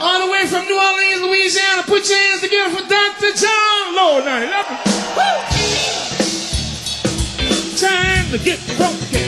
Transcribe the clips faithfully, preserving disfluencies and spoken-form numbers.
All the way from New Orleans, Louisiana. Put your hands together for Doctor John. Lord, nine eleven. Time to get funky.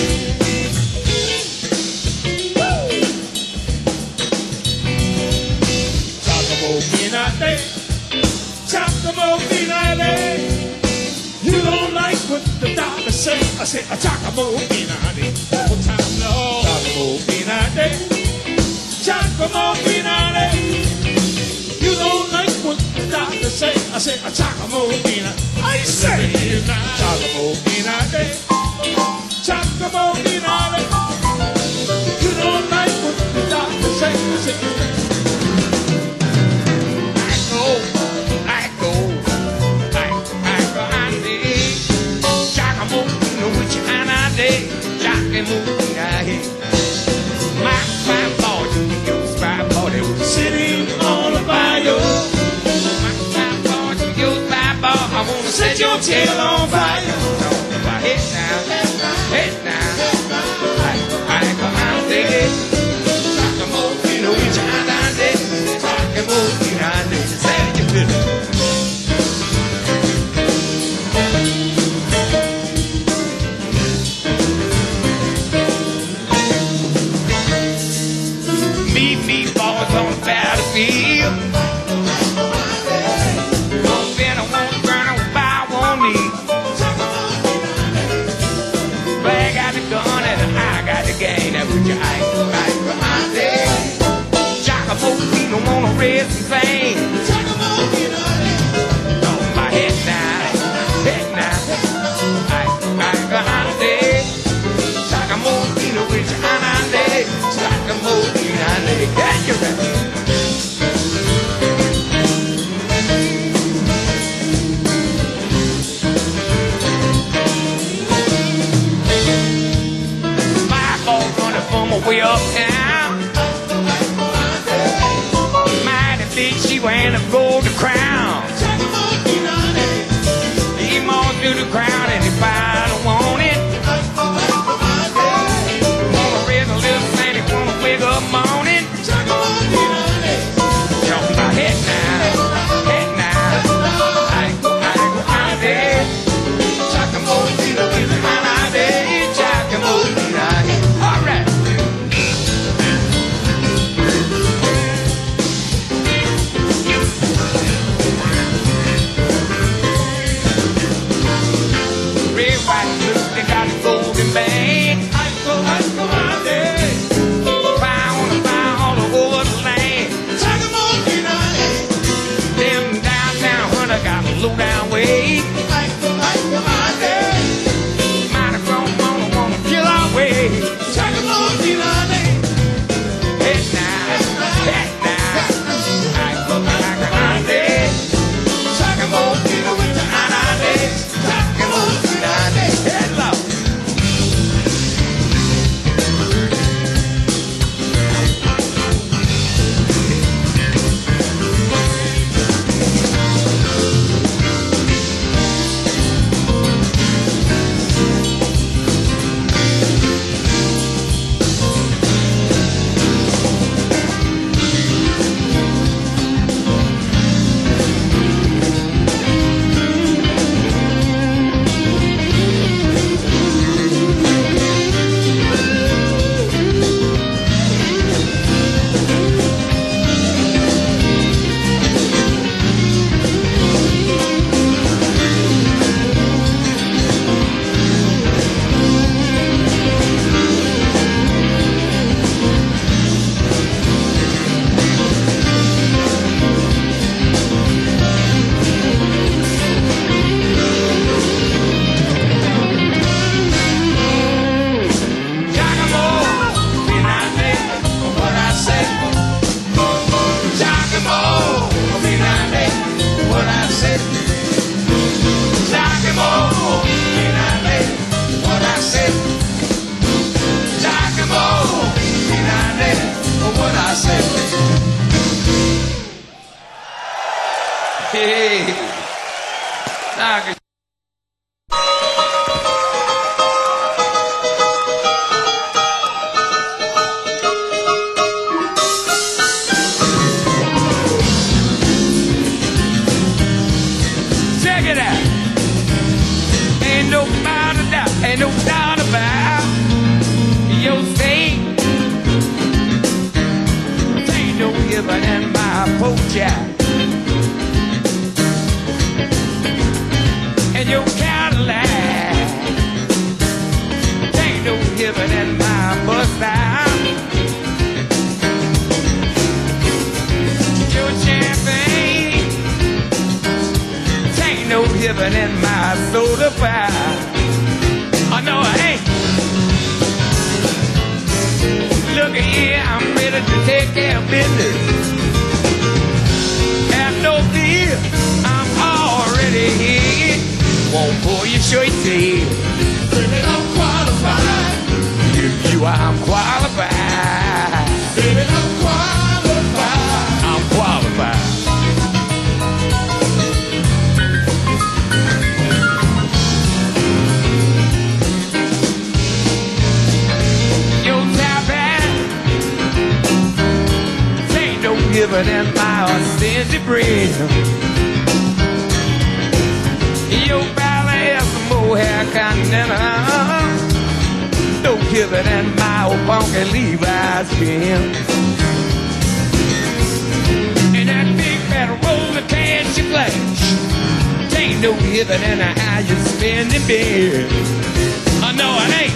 You don't like what the doctor say. I say, a Giacomo Pinati. One time, no. Giacomo Pinati. Giacomo Pinati. You don't like what the doctor say. I say, a Giacomo Pinati. I say, Giacomo Pinati. Giacomo Pinati. You don't like what the doctor say. I say, my five boy, your five boy, they were sitting on a fire. My five boy, your five boy, I wanna set your tail on fire. Head down, head down, I ain't gonna out there. Talk about, you know, which I down there. Talk about, you know, I need to say you good. On the battlefield, won't bend, I won't burn, I won't buy, I won't need. Flag got the gun and I got the game. That was your eye, right behind there. Giacomo Pino on a racing thing. On my head now, head now, right, right behind there. Giacomo Pino with your eye on there. Giacomo Pino on there. Get your ready. Way uptown, mighty big, she wearing a golden crown. He moves through the crowd and he finally want it. Wanna raise a little thing, he wanna wake up morning. Jump my head now, head now. I go, I go out there. Giacomo Pino is the man out there. Giacomo Pino. All right. They got a golden bag. I go, I go out there. Fire on the fire all over the land. Giacomo Pinati. Them downtown hunter got a low down way. I go, I go out there. Mighty grown wanna wanna kill our way. Giacomo Pinati. Head now, head now. I go, I go out there. Giacomo Pinati with the eye there. Giacomo Pinati. Head low. Hey. Nah, living in my porch out. And your Cadillac ain't no living in my bus out. Your champagne ain't no living in my soda bar. Oh no, I ain't. Look here, I'm ready to take care of business. Have no fear, I'm already here. Won't pull your shirt tail. Baby, I'm qualified. If you are, I'm qualified. Baby, I'm qualified. I'm qualified. Giving in my authentic breed. Your ballet has some mohair continental. No giving in my old funky Levi's skin. And that big fat roll of cash you flash. Ain't no giving in how you spending big. Oh no, it ain't.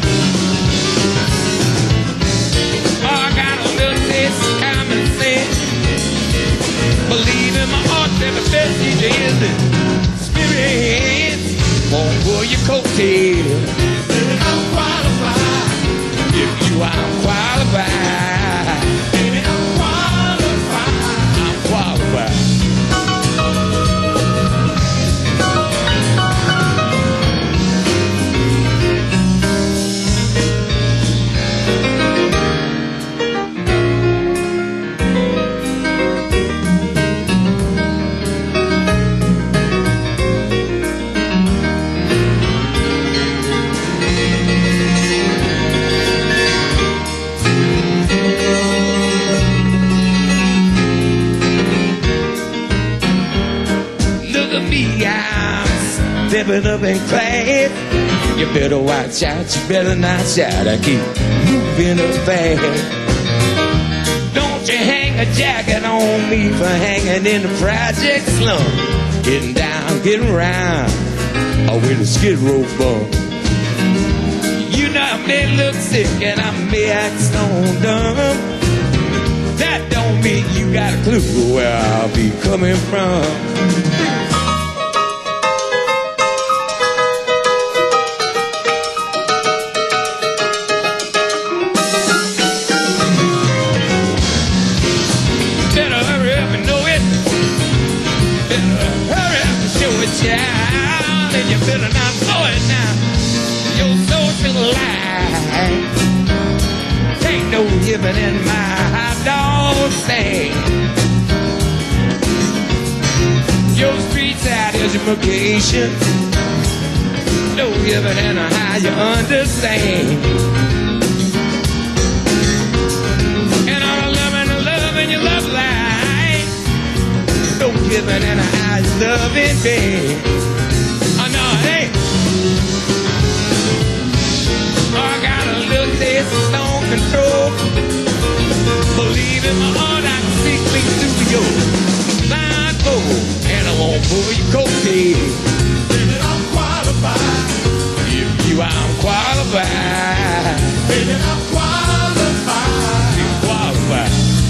Oh, I got a little taste of common sense. Believe in my heart that the best he is experience won't pull your coattail. Baby, I'm qualified. If you are, I'm qualified. Baby, I'm qualified. I'm qualified. Stepping up in class, you better watch out, you better not shout. I keep moving up fast. Don't you hang a jacket on me for hanging in the project slum. Getting down, getting round, or with a skid row bump. You know I may look sick and I may act stone dumb. That don't mean you got a clue where I'll be coming from. Child, and you better not blow it now. Your social life ain't no giving in my hot dog stand. Your street side education, no giving in how you understand. And all the loving and loving your love life, no giving in how you love it, babe. Oh no, it ain't. Oh, I got a little taste of stone control. Believe in my heart, I can see clean through your blindfold. And I won't pull your coattail. Baby, I'm qualified. If you are, I'm qualified. Baby, I'm qualified. You're qualified.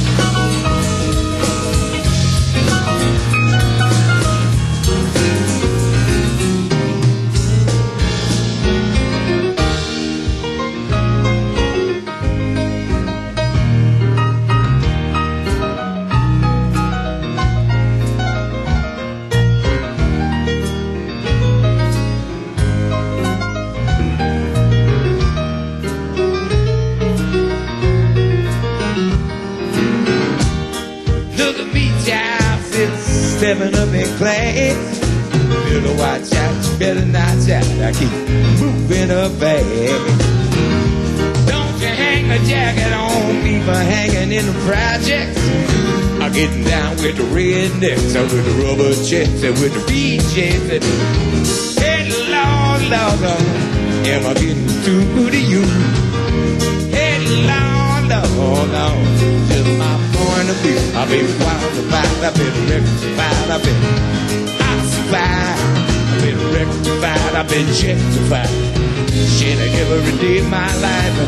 Stepping up in class, better watch out, you better not shout. I keep moving up fast. Don't you hang a jacket on me for hanging in the projects. I'm getting down with the rednecks, and with the rubber checks, and with the beaches. And hey, Lord, Lord, Lord, am I getting through to you? Hey, Lord, Lord, Lord, just my point of I've been qualified, I've been rectified, I've been ossified, I've been rectified, I've been justified. Shit, every day of my life,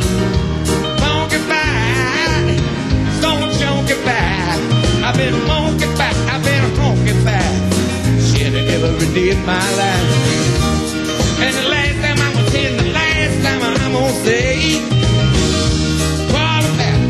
funkified, stone junkified. I've been monkified, I've been honkified. Shit, every day of my life. And the last time I'm gonna say, the last time I'm gonna say, qualified.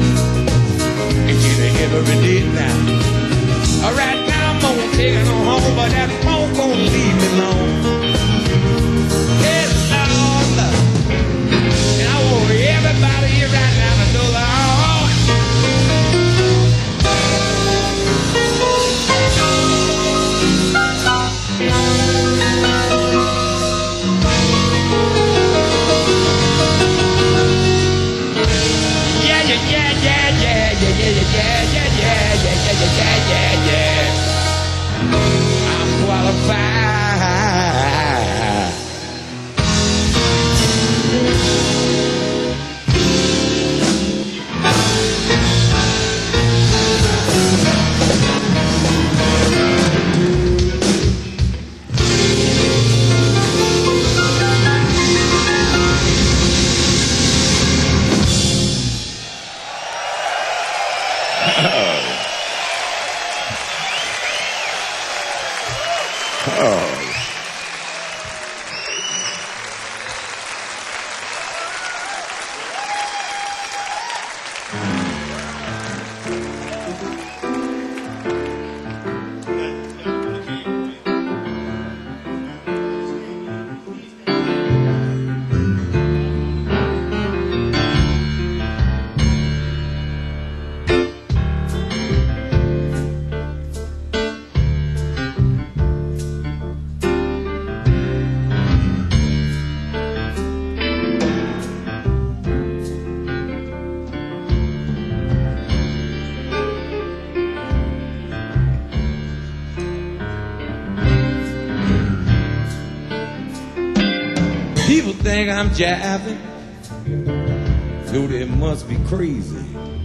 Every day now. All right, now I'm gonna take it on home, but that phone gonna leave me alone. Yes, Lord. And I want everybody here right now to know that. Yeah, yeah, yeah, yeah, yeah, yeah, yeah, yeah, yeah. Yeah, yeah, yeah, yeah. I'm qualified. People think I'm jiving, though they must be crazy.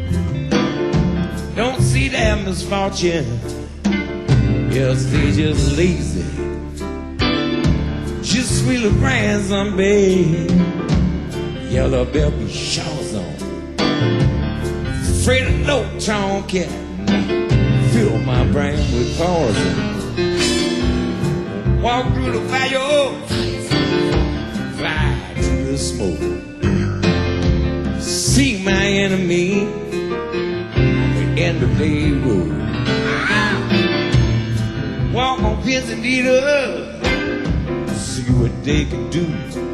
Don't see that misfortune, yes, they just lazy. Just sweet little grand zombie, yellow belly shawls on. Afraid of no tone cat, fill my brain with poison. Walk through the fire, fly to the smoke. See my enemy, the end of day road. Walk on pins and needles, see what they can do.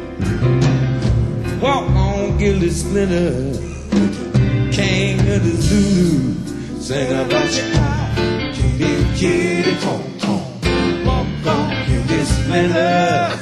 Walk on Gilly Splinter, king of the Zulu. Sing about your big kitty tom tom. Walk on Gilly Splinter.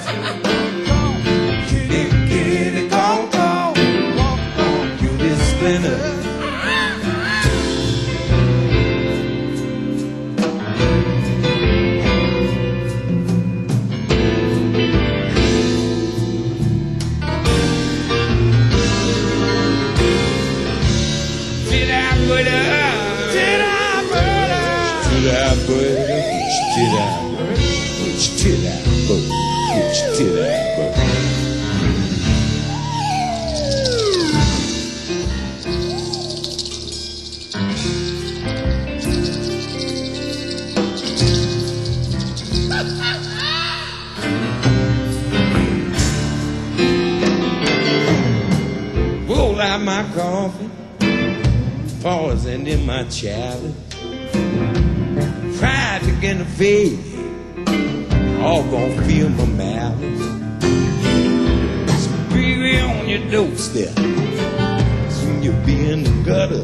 Roll out my coffee, pausing in my chalice. Try to get a fade, all gon' feel my malice. Be on your doorstep, soon you'll be in the gutter.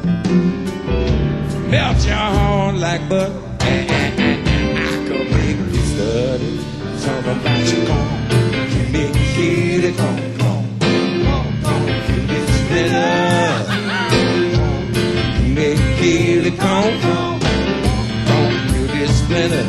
Melt your horn like butter, and, and, and, and I can make you study. Talk about your corn, you make you get it on. Make it come, come, you this splinter.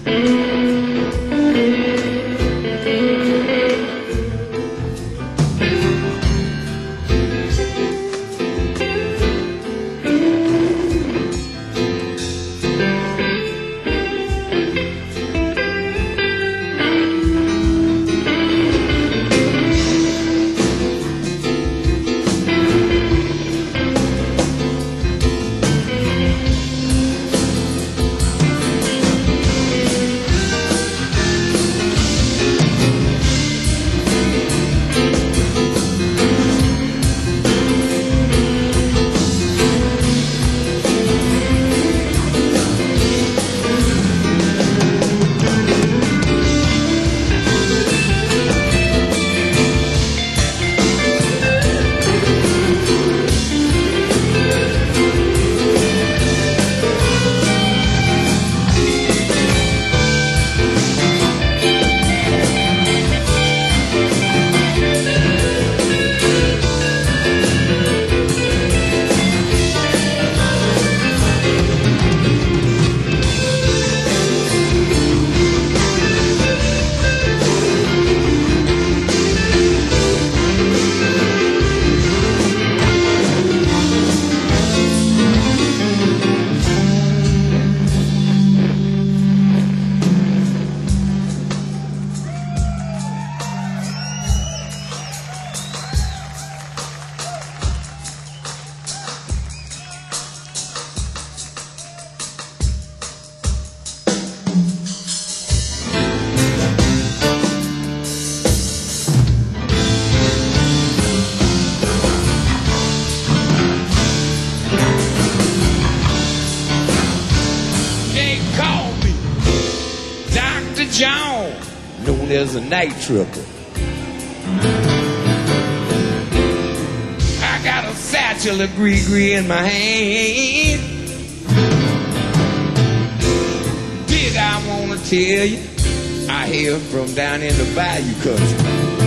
John, known as a night tripper. I got a satchel of gree-gree in my hand. Big, I wanna tell you, I hear from down in the Bayou country.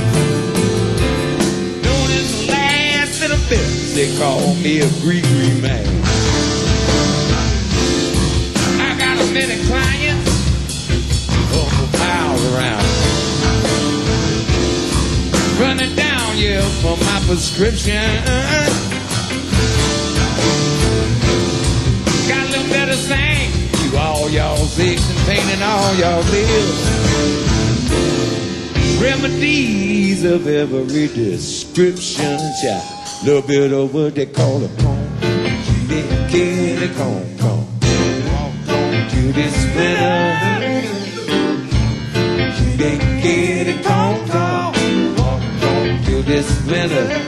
Known as the last of the best, they call me a gree-gree man. I got a many clients around, running down, yeah, for my prescription. Got a little better thing to all y'all's aches and pain and all y'all bills. Remedies of every description, child. Little bit of what they call a comb. They get a comb, comb. Walk on to this winter. They get it, come, come, walk on to this winter.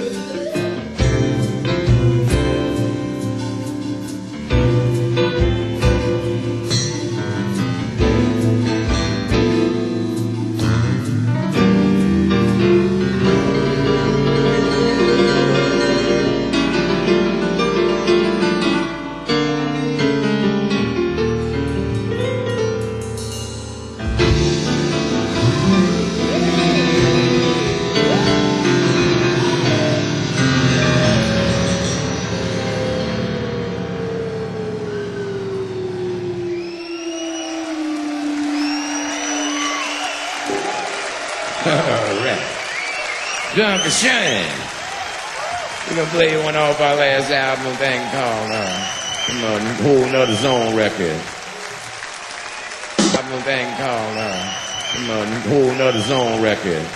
Junkie Shane. We're gonna play one off our last album thing called uh, a whole nother zone record. Album thing called uh, a whole nother zone record.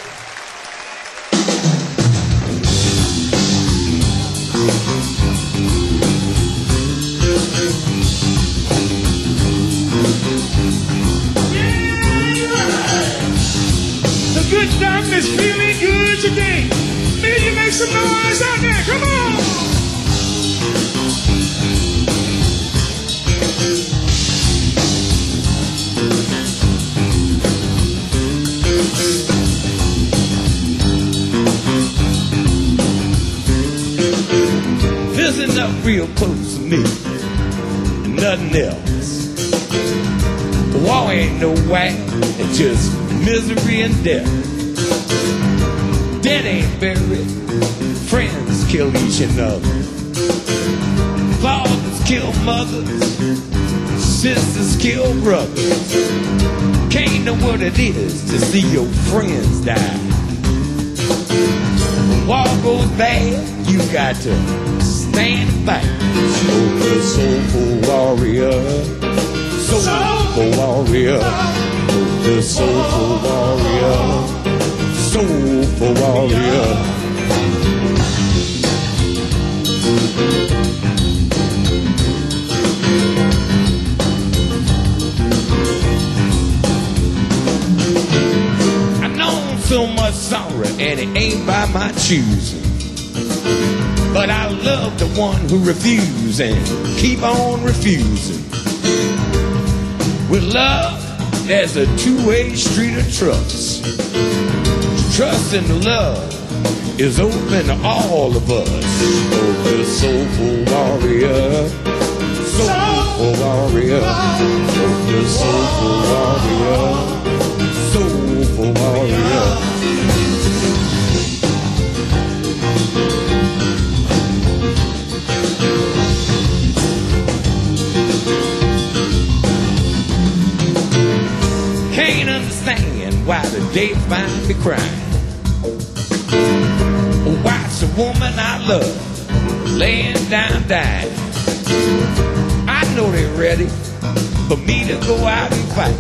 The good doctor's feeling good today. Maybe you make some noise out there. Come on. Listen up real close to me. Nothing else. War ain't no whack. It's just misery and death. Dead ain't buried. Friends kill each another. Fathers kill mothers. sisters kill brothers. Can't know what it is to see your friends die. When war goes bad, you got to stand and fight. Soulful, soulful warrior. Soulful warrior. The soulful warrior. Soulful warrior. So much sorrow, and it ain't by my choosing. But I love the one who refuse and keep on refusing. With love, there's a two-way street of trust. Trust and love is open to all of us. Oh, the soulful warrior, soulful warrior, oh, the soulful warrior, soulful warrior. Can't understand why the day find me crying. Watch a woman I love laying down dying. I know they're ready for me to go out and fight.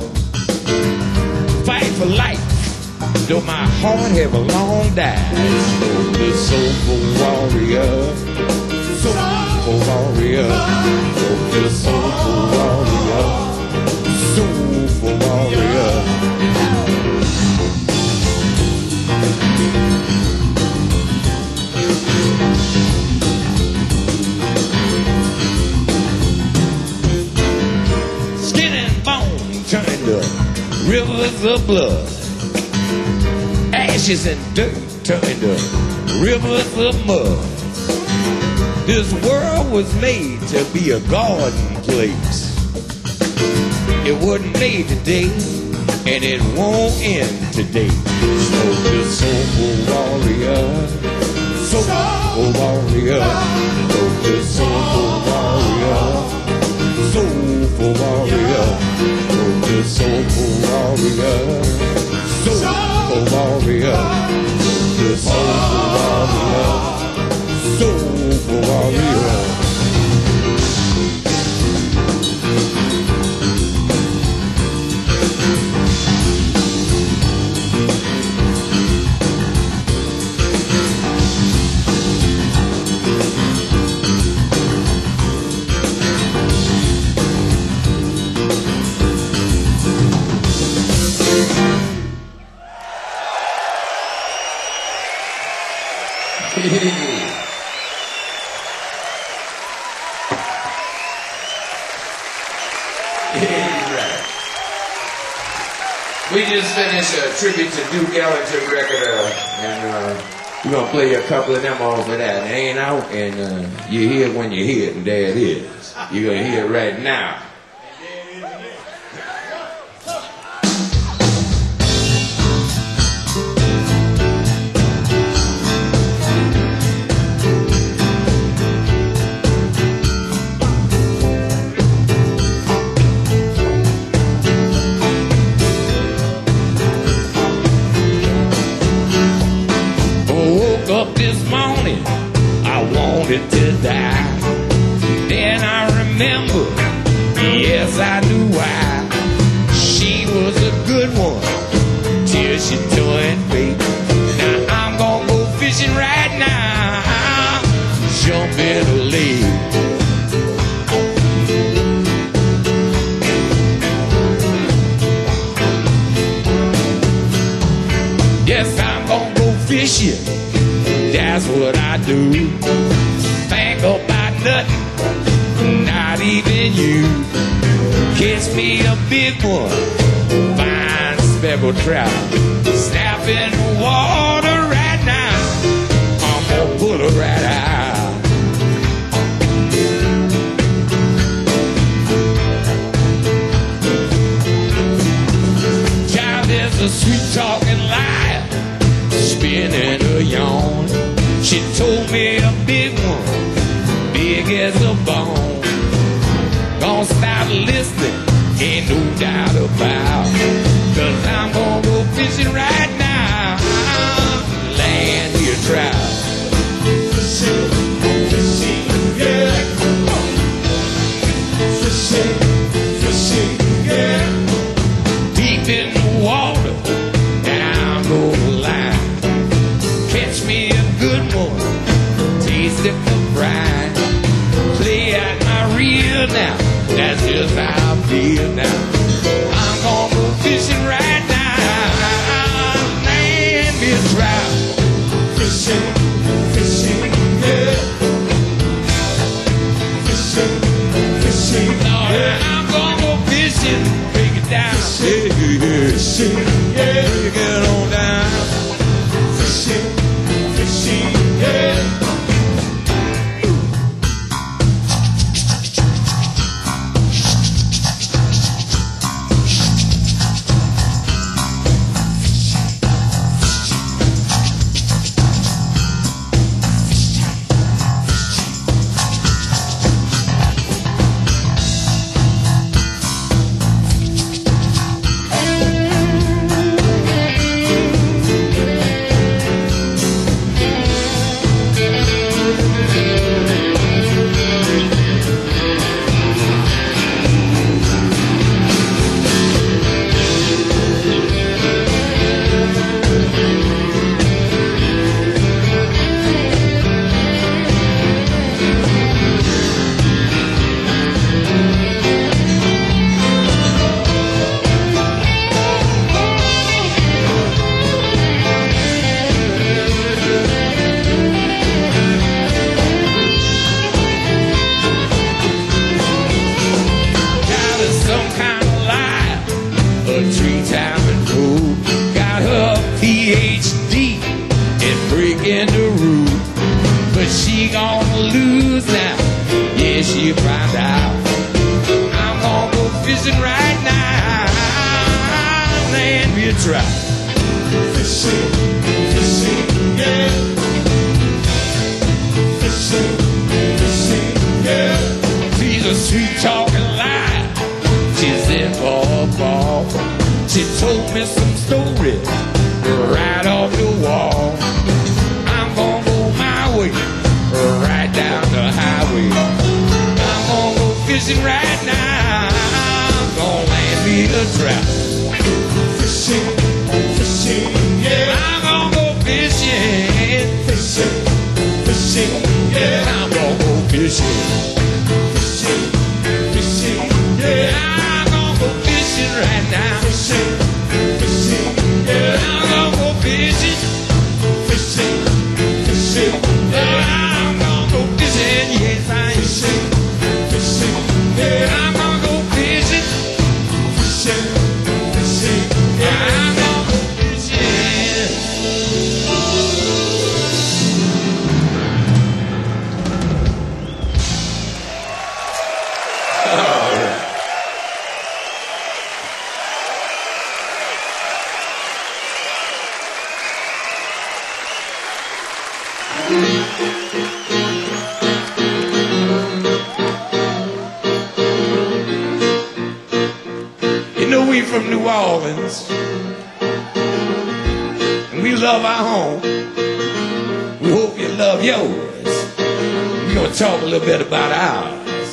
Fight for life, though my heart have a long died. Oh, the soulful warrior, soulful warrior, oh, the soulful warrior, soulful warrior. Skin and bone turned to rivers of blood. Ashes and dirt turned to rivers of mud. This world was made to be a garden place. It wasn't made today, and it won't end today. So the soulful warrior, soulful warrior, oh, the soulful warrior, soulful warrior, oh, the soulful warrior, soulful warrior, the soulful warrior, soulful warrior. We just finished a tribute to Duke Ellington record, uh, and uh, we're gonna play a couple of them off of that. It ain't out, and uh, you hear it when you hear it, and there it is. You're gonna hear it right now. To die. Then I remember, yes, I knew why. She was a good one till she turned fake. Now I'm gonna go fishing right now, jump in the lake. Yes, I'm gonna go fishing, that's what I do. Think about nothing, not even you. Catch me a big one, fine speckled trout. Snap in the water right now, I'm gonna pull her right out. Child is a sweet-talking liar, spinning her yarn. She told me a big one, big as a bone. Gonna start listening listening, ain't no doubt about. Cause I'm gonna go fishing right now. Land your trout. Fishing, fishing, yeah. Fishing, fishing, yeah. Deep in the water, down the line. Catch me a good one, taste it for pride. Play out my reel now, that's just how I feel now. I'm gonna go fishing right now, land me a trout. Fishing, fishing, yeah. Fishing, fishing, Lord, yeah. I'm gonna go fishing, break it down. Fishing, fishing, yeah. Get on down. Fishing, fishing, yeah. Got her some kind of life, a three-time pro. Got her P H D in breaking the rule. But she gonna lose now, yeah, she find out. I'm gonna go fishing right now, land me a trout. Fishing, fishing, yeah. Fishing, fishing, yeah. She's a sweet-talking lie, she's in for a ball. She told me some stories right off the wall. I'm gonna go my way, right down the highway. I'm gonna go fishing right now, I'm gonna land me a trout. Fishing, fishing, yeah. I'm gonna go fishing, Fishing, fishing, yeah. I'm gonna go fishing. Fishing, fishing, yeah. I'm gonna go fishing right now. Fishing, fishing, yeah. I'm gonna go fishing. Fishing, fishing, yeah. I'm gonna go fishing, yes I am. Fishing, fishing, yeah. I'm gonna go fishing. Fishing, fishing, yeah. I'm gonna go fishing. You know we from New Orleans, and we love our home. We hope you love yours. We're gonna talk a little bit about ours.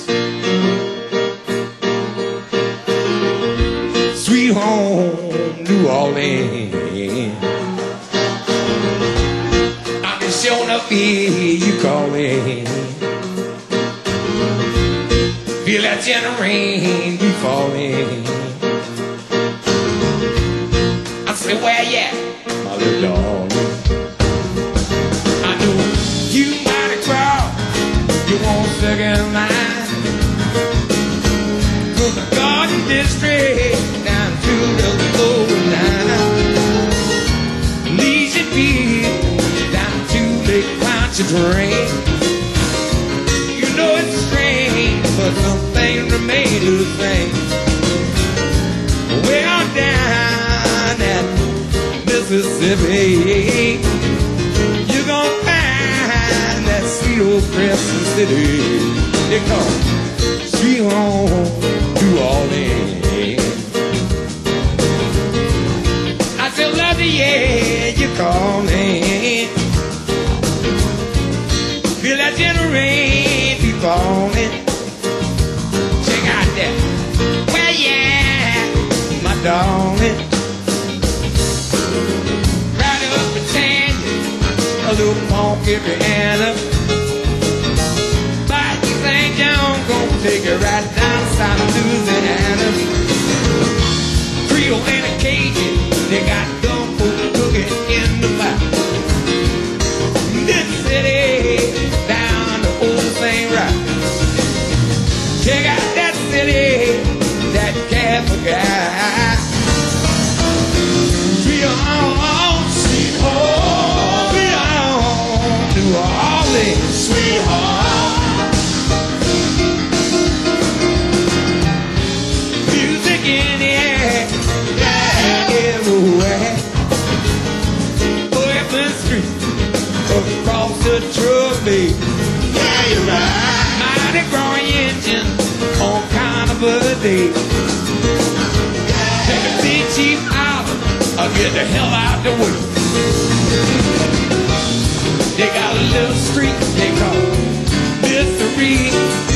Sweet home, New Orleans. I can sure enough hear you calling. Feel that gentle rain be falling. I say, where you at, my little darling? I know you mighty crowd, you want second line. From the Garden District down to the lower line. Legion Beach down to Lake Pontchartrain. You know it's strange, but some things remain the same. Way on down at Mississippi, you're gonna find that sweet old Crescent City. They call it Sweet Home New Orleans. darling. Right up and Tangy, a little funky piano. But you think I'm gonna take it right down south of Louisiana. Creole and a Cajun, they got dumb food cooking in the mouth. This city down to old Saint Roch. Check out that city, that Catholic guy. Sweet home, sweet home, sweet home, New Orleans, sweet home. Music in the air, yeah, everywhere. Open street, across the trophy. Yeah, you're right. Mighty growing engine on kind of a day. Take a big cheap album, I'll get the hell out the way. They got a little street they call Mystery.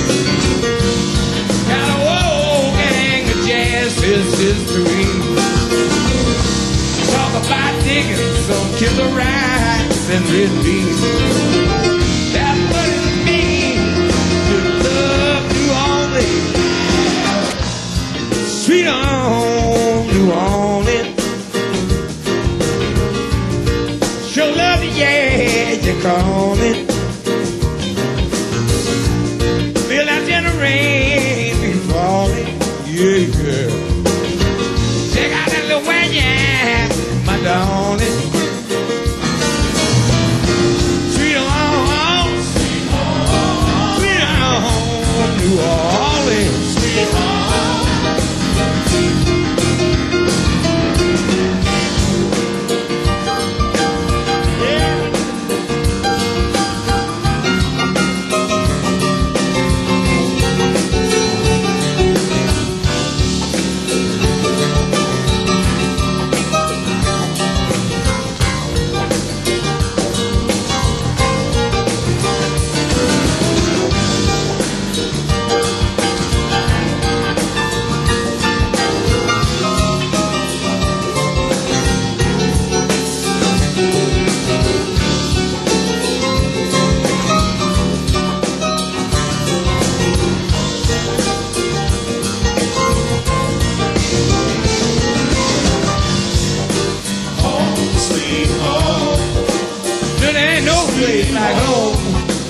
Got a whole gang of jazz history. Talk about digging some killer rides and red beans. That's what it means to love New Orleans. Sweet home, New Orleans. Sure love you, yeah, you call it. Feel that in the rain be falling, yeah, yeah. Check out that little wagon, my darling. Sweet home, sweet home, sweet home, New Orleans, sweet home. Place like home.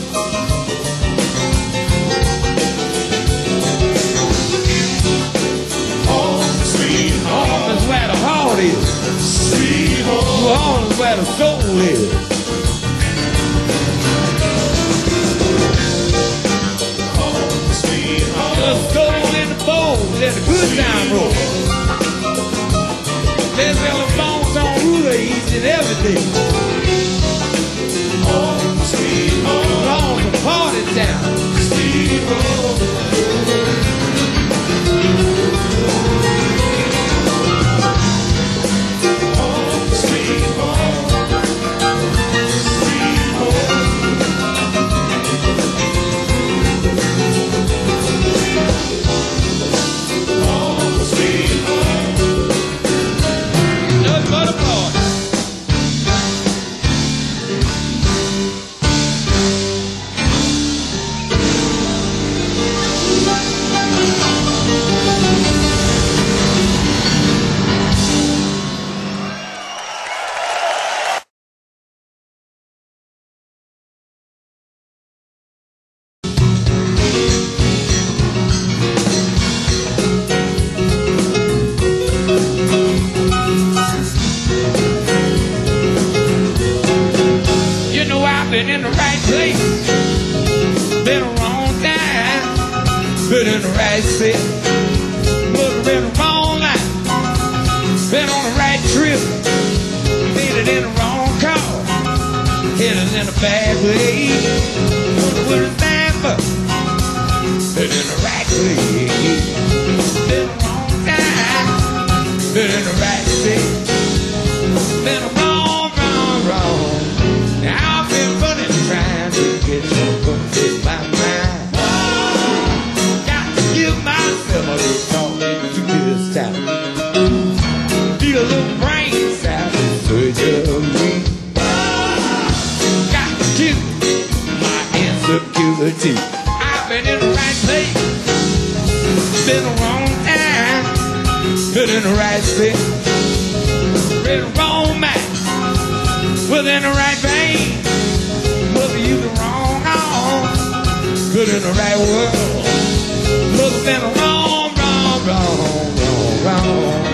Home, sweet home. Home is where the heart is. Sweet home. Home is where the soul is. Home, sweet home. There's soul in the bowl. There's a good time roll. There's little bones on ruler each and every day. Home, sweet home. On the party town. Sweet home. Home, sweet home. Sweet home. Home, sweet home. Nothing but a party. Been in the right place, been a wrong time, been in the right set, but been the wrong line, been on the right trip, made it in the wrong car, headed in a bad way, wonder what it's time for, been in the right place, been the wrong time, been in the right set, been a wrong, wrong, wrong. Now I've been running, trying to get you from my mind. Got to give myself a little talking to this time. see. I've been in the right place, been the wrong time, been in the right space, been the wrong man, within the right vein, mother you the wrong arm, good in the right world, mother been the wrong, wrong, wrong, wrong, wrong.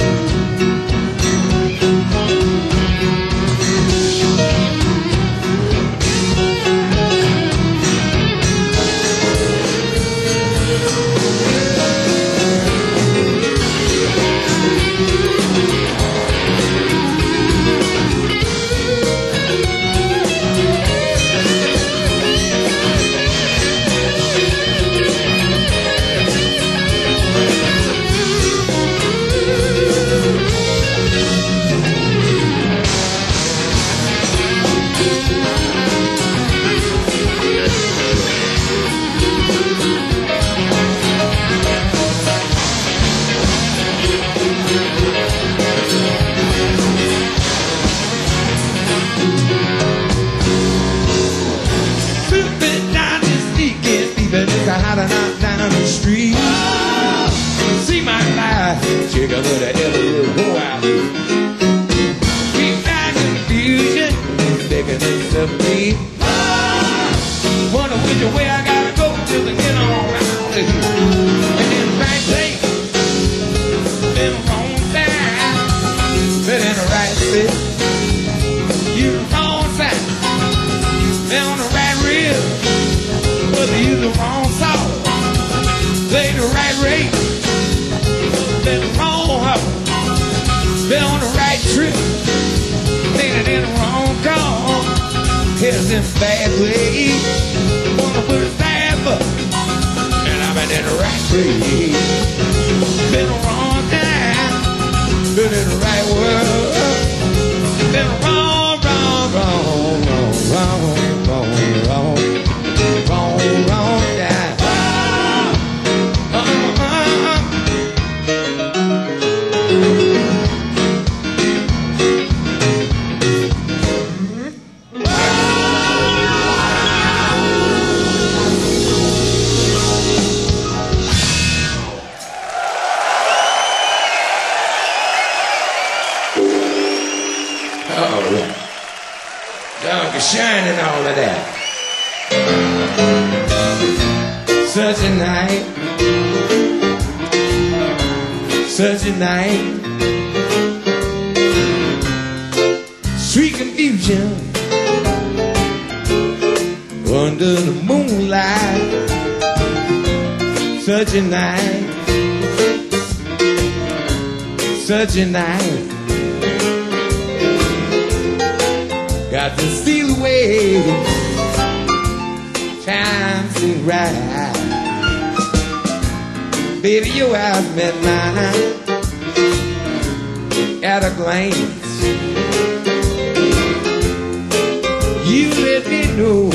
How to knock down the street. Oh, see my life, check out where the hell will go out. Keep back confusion, begging itself me. Oh, wonder which way I gotta go till I get on around here. And in the right place, in the wrong time, been in the right place. You the wrong side, been on the right reel, but you the wrong. Play the right rate, been the wrong hop, been on the right trip, made it in the wrong car, head's in a bad way, wanna put it bad but, and I've been in the right place, been the wrong time, been in the right world, been the wrong, wrong, wrong, wrong, wrong, wrong, wrong, wrong, wrong time. Shining all of that. Such a night, such a night, sweet confusion under the moonlight. Such a night, such a night. Got to steal away, time seems right. Baby, your eyes met mine at a glance. You let me know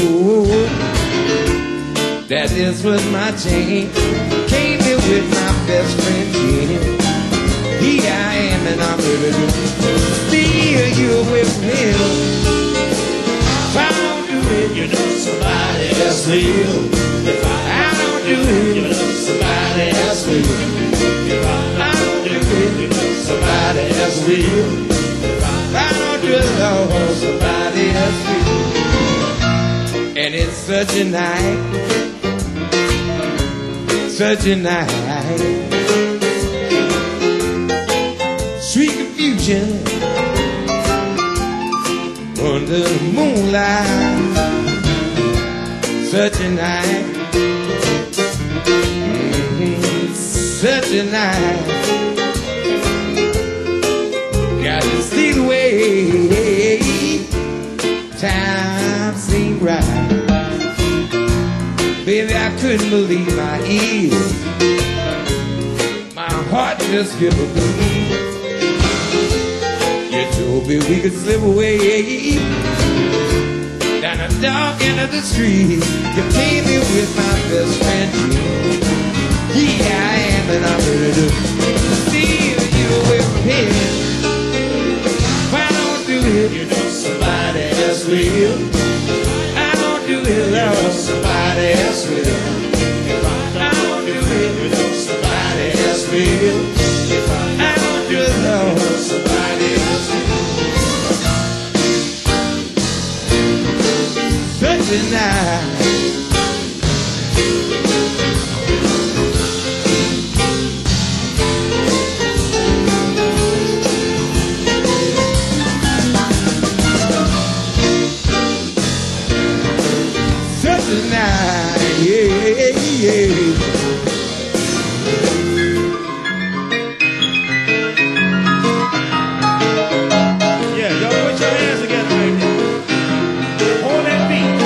that this was my chance. Came here with my best friend Jim. Here I am and I'm ready to steal you with me. If I don't do it, you know somebody else will. If I don't do it, you know somebody else will. If I don't do it, you know somebody else will. If I don't do it, oh, somebody else will. And it's such a night, such a night, sweet confusion under the moonlight, such a night, mm-hmm. Such a night, got to steal away, time seemed right, baby I couldn't believe my ears, my heart just skipped a beat. You told me we could slip away down the dark end of the street. You came here with my best friend Jim. Here I am and I'm ready to steal you away from here. If I don't do it, you know somebody else will. I don't do it, Lord, somebody else will. I don't just love somebody else will. Such a night. Tonight, yeah, yeah. Yeah, y'all put your hands together right there. Hold that beat.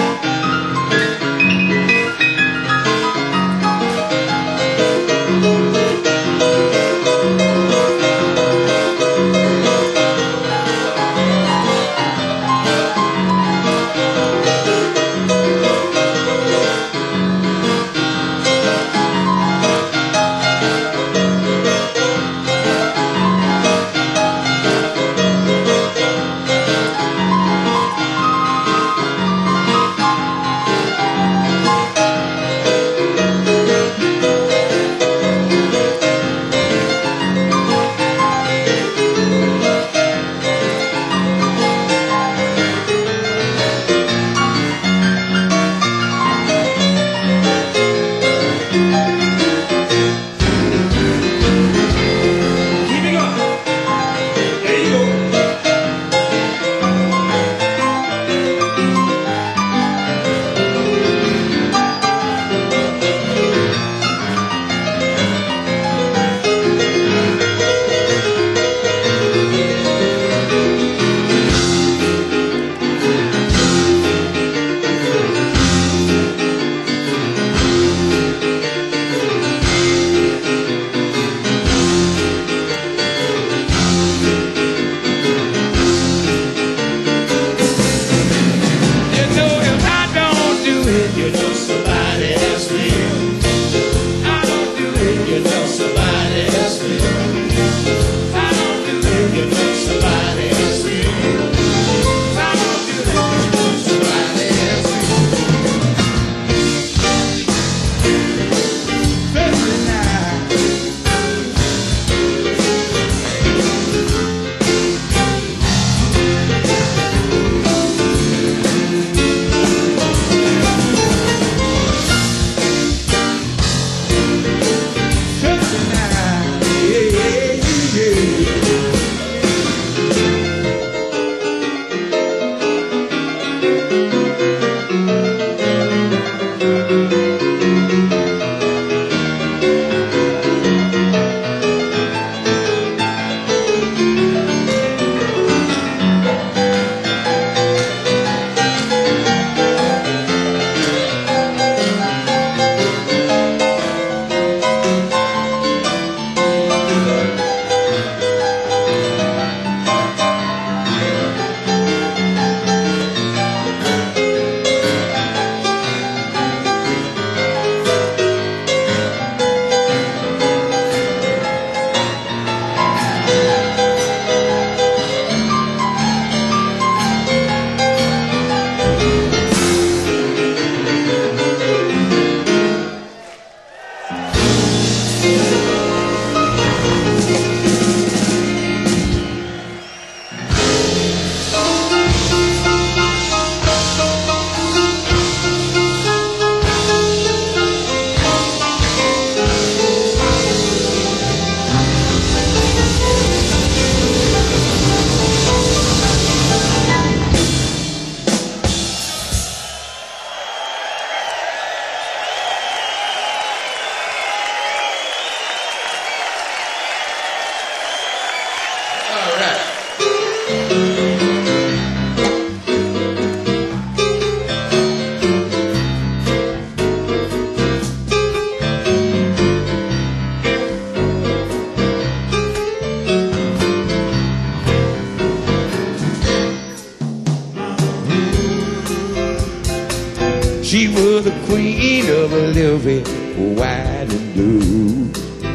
She was the queen of a little bit white and blue.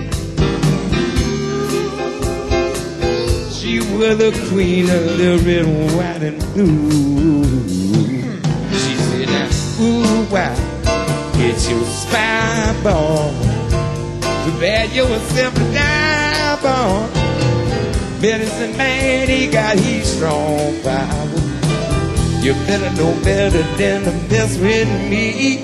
She was the queen of the red, white and blue. She said, now, ooh, wow, get your spy ball. Too bad yourself down. Medicine man, he got heat strong power. You better know better than to mess with me.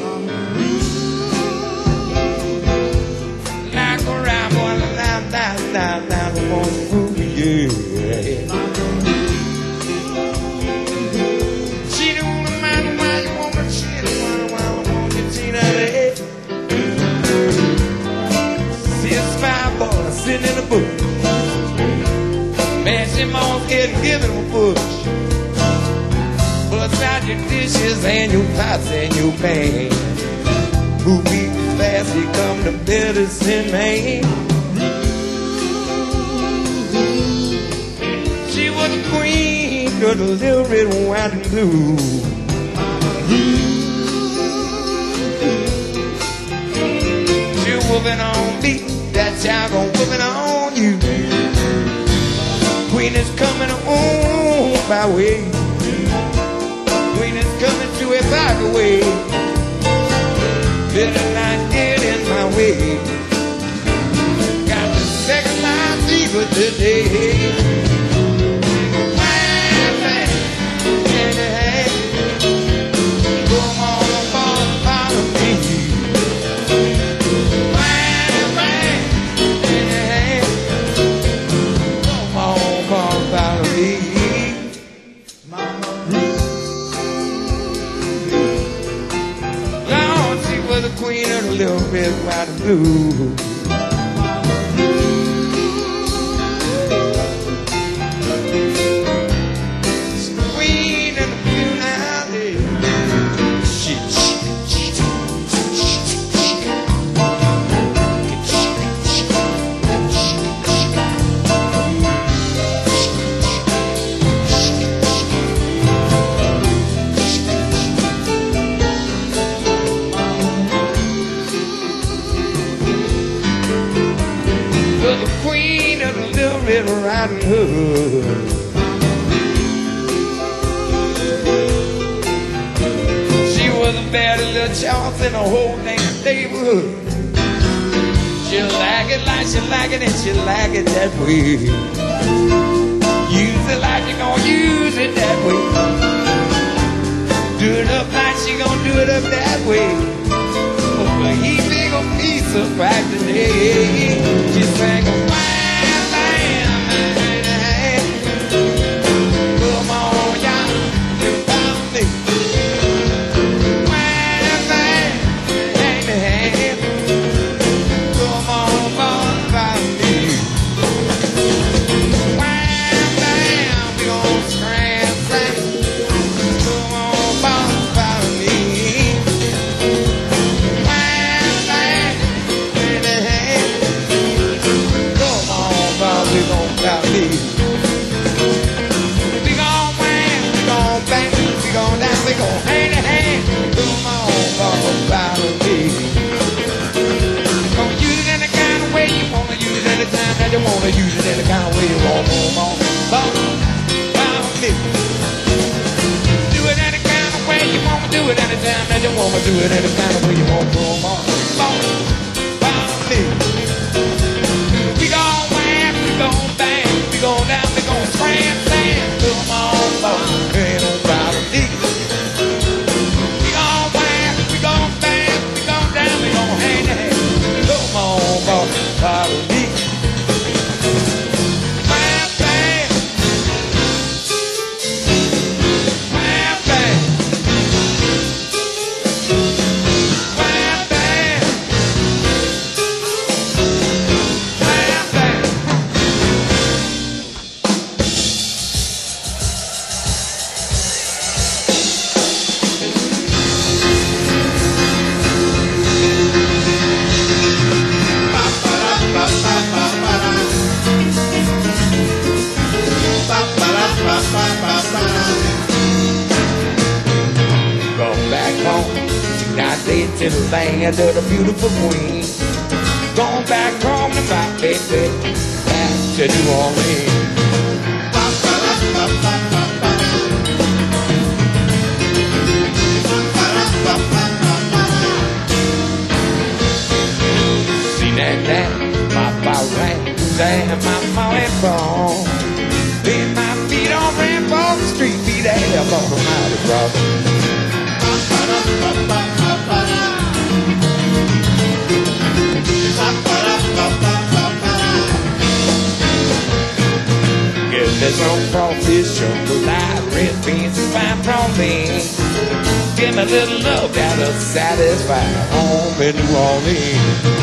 Like a rap, boy, now, now, now, now, I want to fool you. She don't mind why you want me, she don't mind why I want you, Tina. Six five boy sitting in a book. Man, she mom's getting given a push. Bust out your dishes and your pots and your pans. Move me fast, here come the medicine man. She was the queen of the little red, white, and blue. She whooping on me, that child gon' whooping on you. Queen is coming on my way. Queen is coming to a back away. Better not get in my way. Got the second line fever today. Come on, follow me. Queen of the little red, white, and blue. Queen of the blue now, shit. Red Riding Hood. She was the baddest little chance in the whole damn neighborhood. She like it like she like it and she like it that way. Use it like you gon' use it that way. Do it up like she gon' do it up that way. But he big a piece of pie today. She sang a fine. You wanna use it any kind of way you want, want, want, want me. Do it any kind of way you wanna do it anytime that you wanna do it any kind of way you want, want, want, want me. We gon' wham, we gon' bang, we gon' down, we gon' scram, slam. Come on, boy, ain't no problem. We gon' wham, we gon' bang, we gon' down, we gon' hang the head. Come on, boy, follow me. To the land of the beautiful queen. Going back home to my baby, back to New Orleans. See that, that, my power right. Sam, my molly bone. Lean my feet on Rambo Street, beat a hell on the mighty cross. Get this on crawfish, jambalaya, red beans, and fine prawn beans. Give me a little love that'll satisfy home in New Orleans.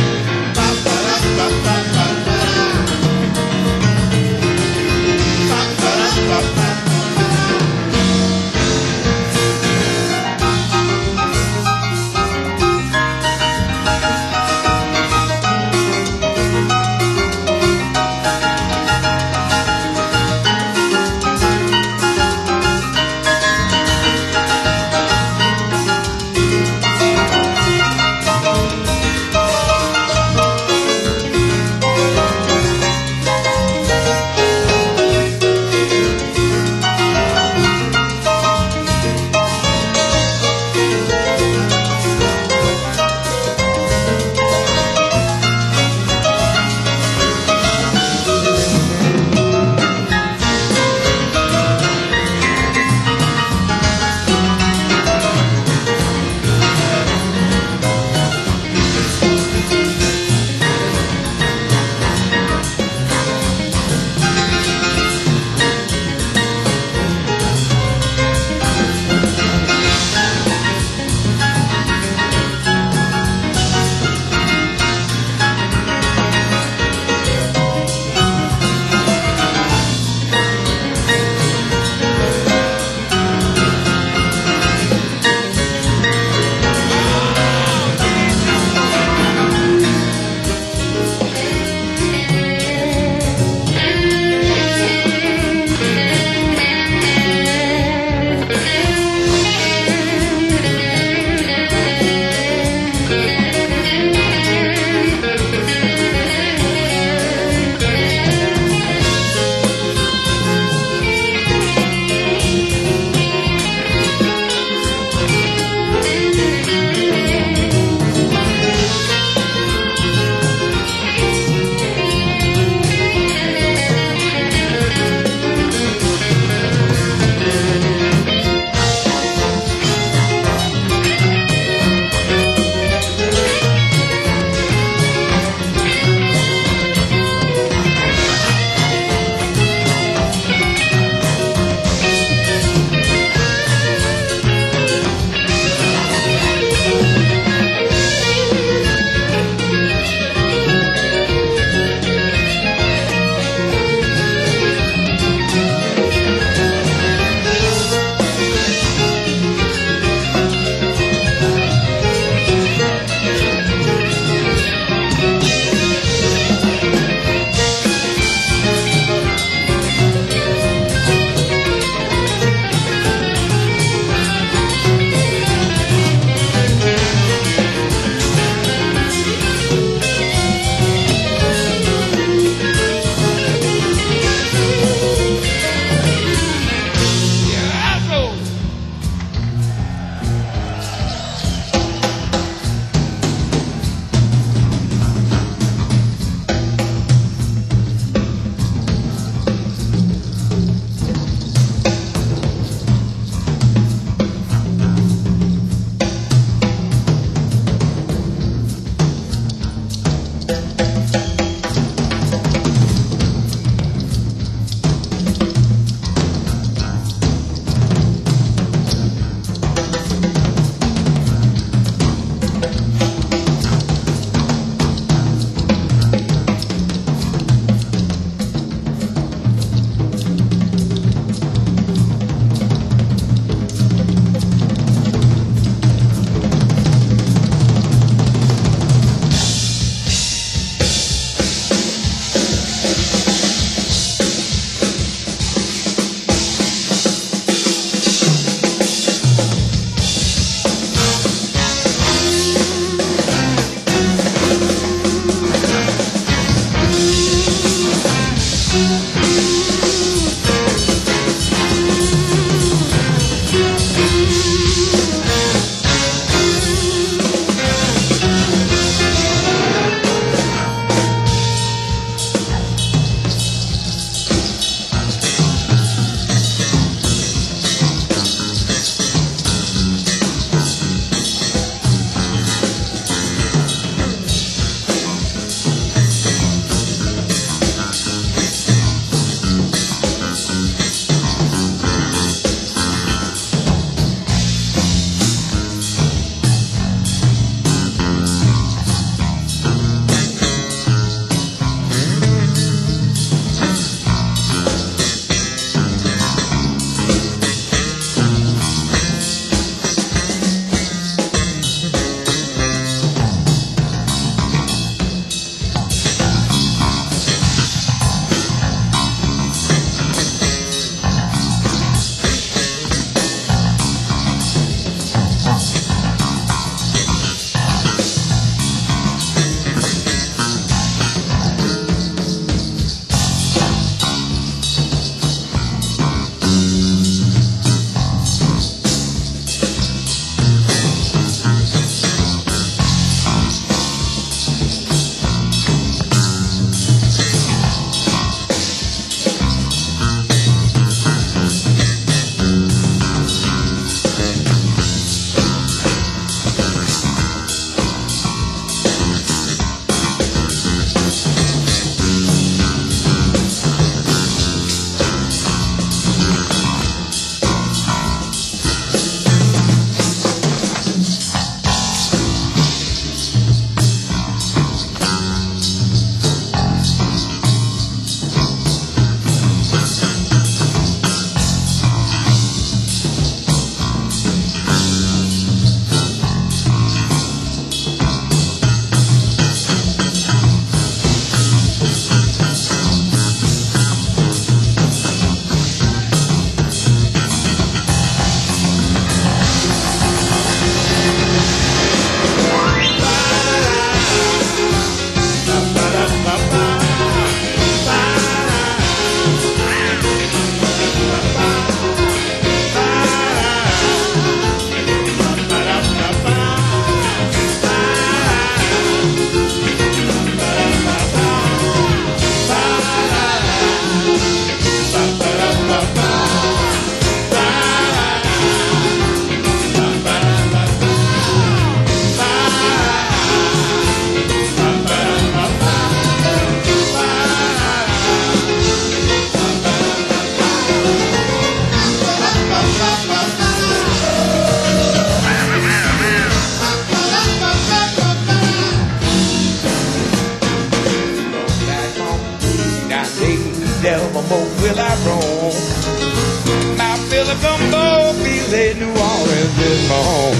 I take the devil, more will I roam. My Philip Gumbo feels that New Orleans is my home.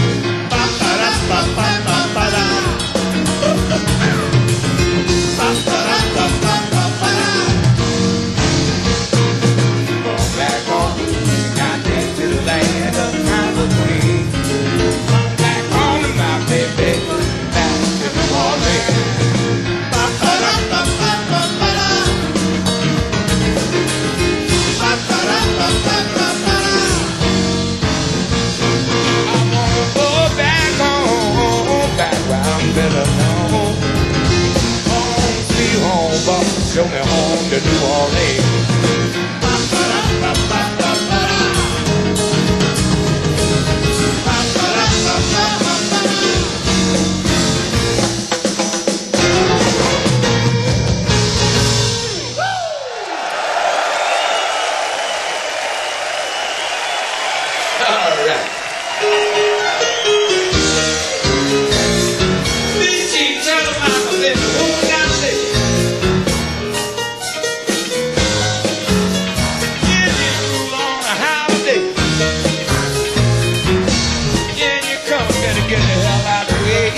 Come back home, got back to the land of the queen. Come back home to my baby, back to New Orleans. Show me home to New Orleans. All right. D J, tell them I'm a little who down there. Get the hell out of the way.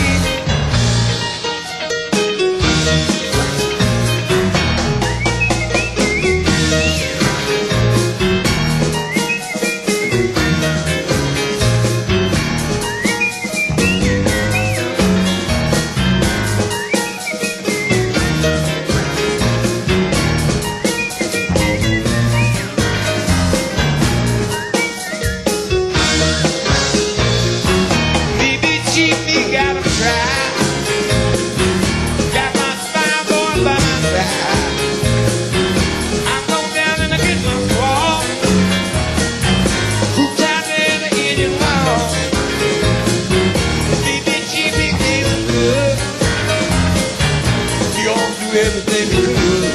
Everything we could.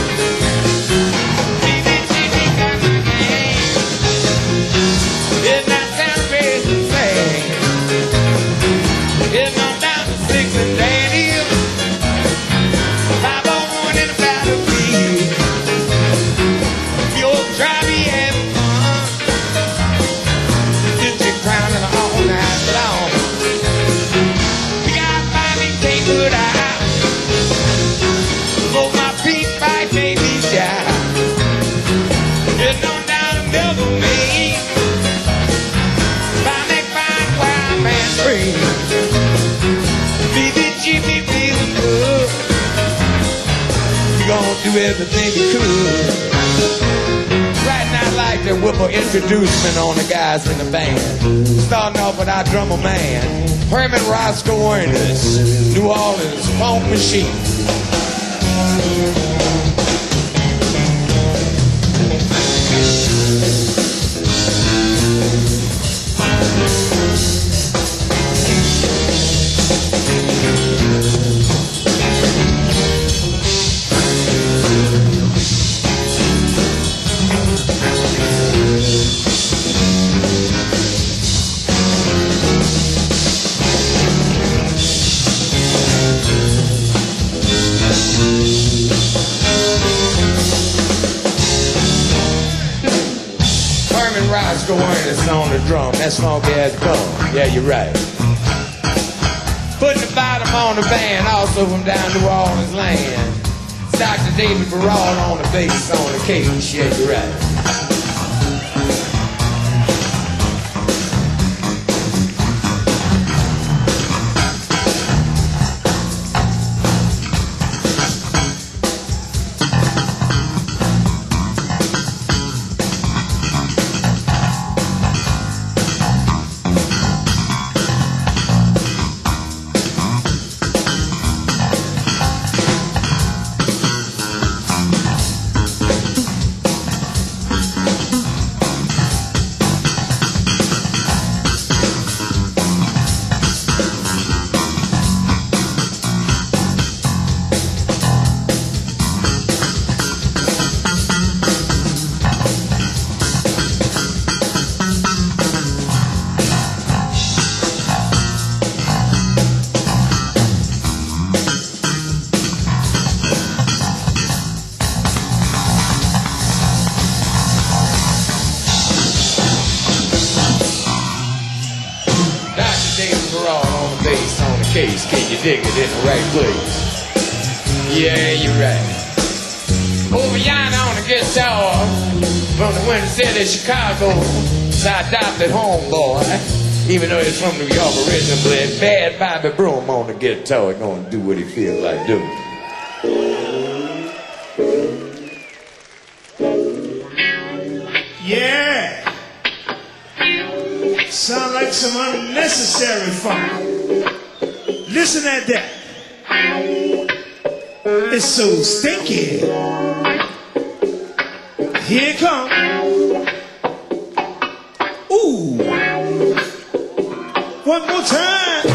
B B G B got my name. It's not sound crazy to say. It's on down to six and Daniel. five oh one in the battlefield. The old drive he having fun. Just your crowning all night long. We got five and can't put out. Made me shy. Just on down the middle of me. Find that fine wild man free. B B G be feeling good. We gonna do everything we could. Right now I'd like to whip an introducement on the guys in the band. Starting off with our drummer man, Herman Roscoe Ernest, New Orleans Funk Machine. Roscoe Ernest on the drum. That's funky as come. Yeah, you're right. Putting the bottom on the band, also from down New Orleans land. Doctor David Barral on the bass, on the case. Yeah, you're right. case. Can you dig it in the right place? Yeah, you're right. Over yonder on the guitar from the Windy City, Chicago, it's our adopted homeboy. Even though he's from New York originally, Bad Bobby Broom on the guitar, gonna do what he feels like doing. Yeah. Sound like some unnecessary fun. Listen at that. It's so stinky. Here it comes. Ooh. One more time.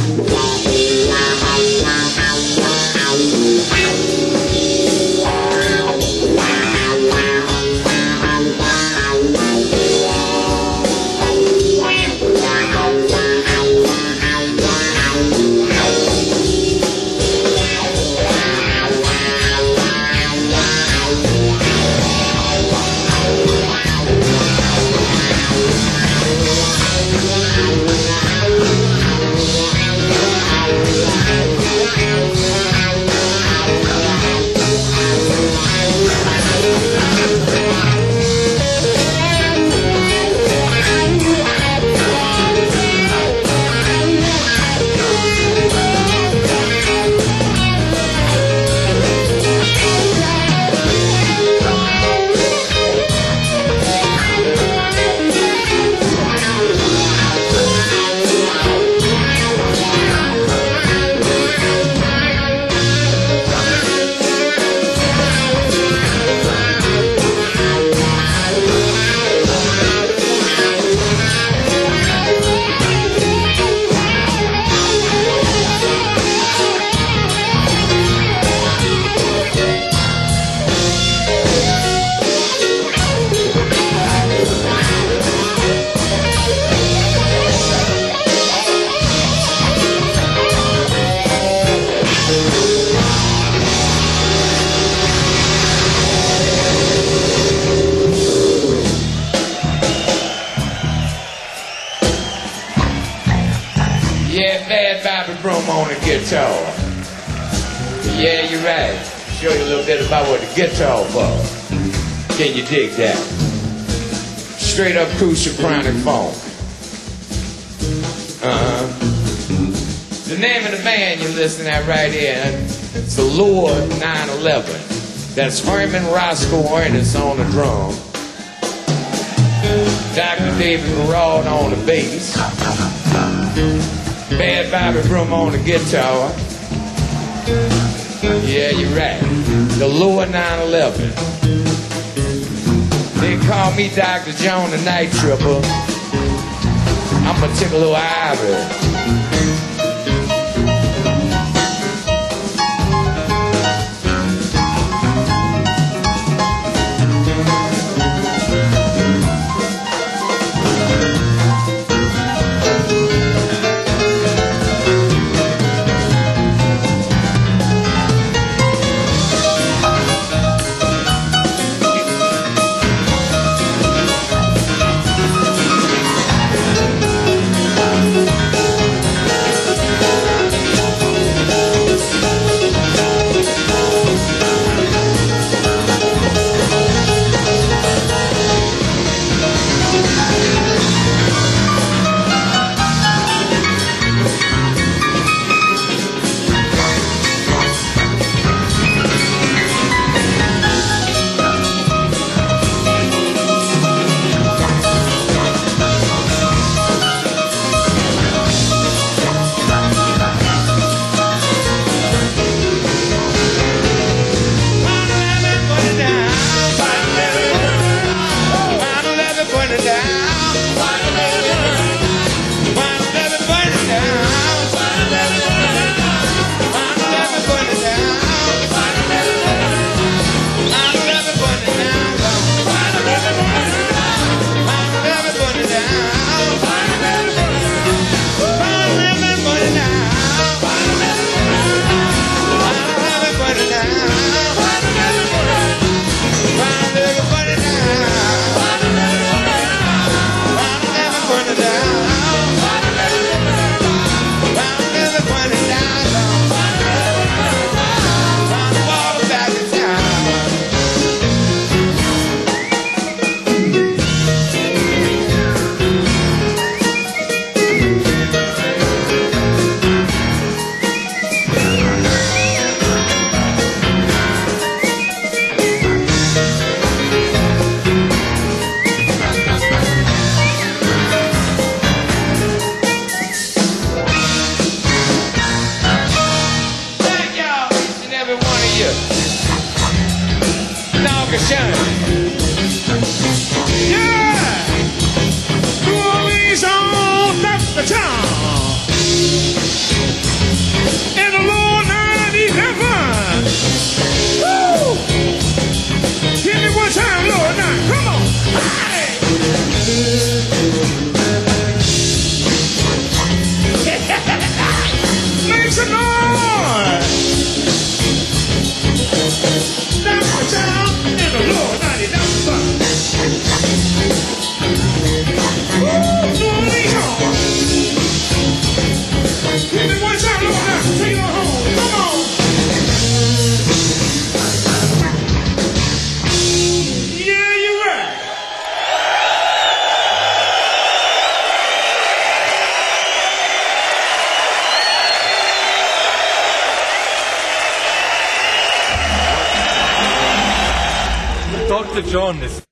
On the guitar. Yeah, you're right. Show you a little bit about what the guitar for. Can you dig that? Straight up crucial chronic funk. Uh-huh. The name of the band you're listening at right here, it's the Lord nine eleven. That's Herman Roscoe Ernest on the drum. Doctor David Garrard on the bass. Bad Bobby Broom on the guitar. Yeah, you're right. The Lower nine eleven. They call me Doctor John the Night Tripper. I'm a tickle Ivy. nation. Yeah! New Orleans on top of the town. And the Lord ninety-seven. Woo! Give me one time, Lord, now. Come on. Hey! Make some noise. Top of the town and the Lord ninety-seven. Woo! New Orleans on. Give me one time, Lord, now. Take it on home. Come on. Yeah, you're right. Doctor John is